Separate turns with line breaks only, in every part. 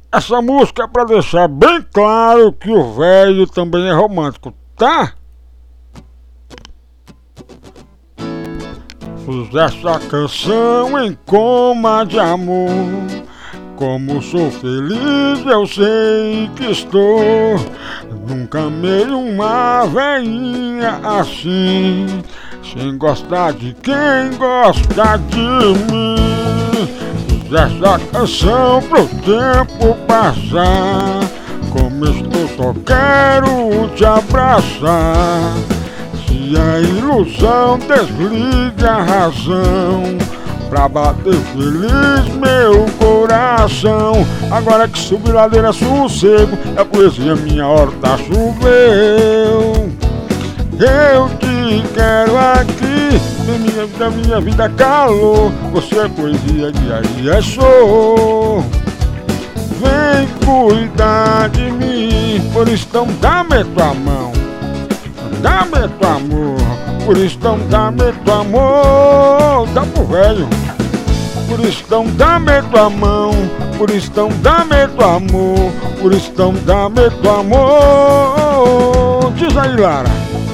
Essa música é pra deixar bem claro que o velho também é romântico, tá? Fiz essa canção em coma de amor. Como sou feliz, eu sei que estou. Nunca amei uma velhinha assim, sem gostar de quem gosta de mim. Fiz essa canção pro tempo passar. Como estou, só quero te abraçar. Se a ilusão desliga a razão, pra bater feliz meu coração. Agora que subi ladeira sossego, a poesia minha horta choveu. Eu te quero aqui, da minha vida calor. Você é poesia, dia é show. Vem cuidar de mim, por isso então dá-me tua mão. Dá-me tua amor, por isso então dá-me tua amor. Dá pro velho. Por isso então dá-me tua mão, por isso então dá-me tua amor, por isso então dá-me tua amor. Diz aí, Lara.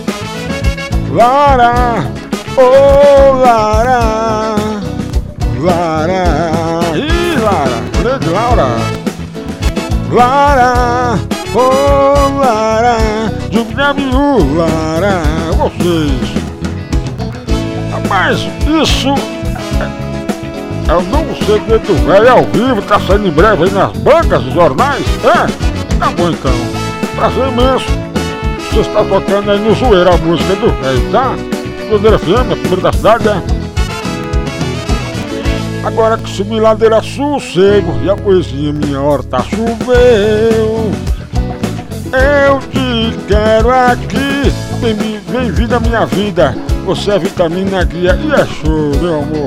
Lara, oh Lara, Lara, ih Lara, grande Laura. Lara, oh Lara, W Lara, vocês. Rapaz, isso é o novo segredo do velho ao vivo, tá saindo em breve aí nas bancas, nos jornais, é? Tá bom então, prazer imenso. Você está tocando aí no Zoeira a música do velho, tá? Zoeira FM, a primeira da cidade, é? Agora que subi ladeira sossego e a poesia minha horta choveu. Eu te quero aqui, vem vida minha vida, você é vitamina guia e é show, meu amor.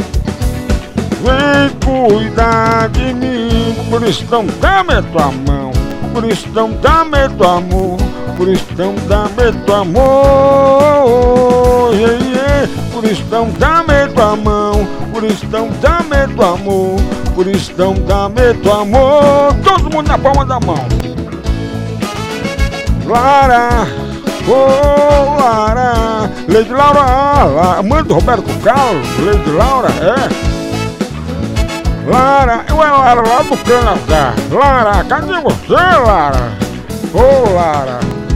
Vem cuidar de mim, por isso então dá-me tua mão, por isso então dá-me tua amor, por isso então dá-me tua amor, yeah, yeah. Por isso então dá-me tua mão, por isso então dá-me tua amor, por isso então dá-me tua amor. Todo mundo na palma da mão. Lara, oh Lara, Lady Laura, mãe do Roberto Carlos, Lady Laura, é? Lara, eu é Lara lá do Canadá. Lara, cadê você, Lara? Oh, Lara.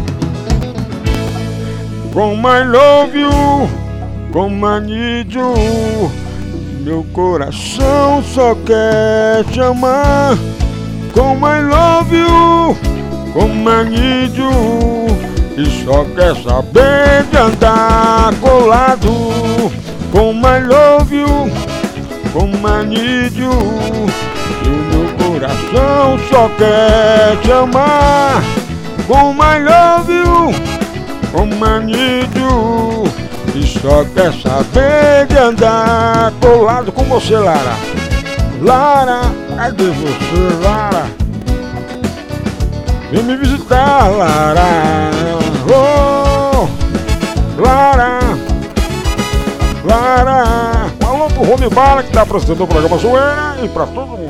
Como I love you, como I need you, meu coração só quer te amar. Como I love you, como I need you, e só quer saber de andar colado. Como I love you, como I need you, e o meu coração só quer te amar. Como I love you, como I need you, e só quer saber de andar colado com você, Lara. Lara, cadê você, Lara? Vem me visitar, Lara. Oh, Lara, Lara. Falou pro Rony Bala que tá apresentando o programa Zoeira e pra todo mundo.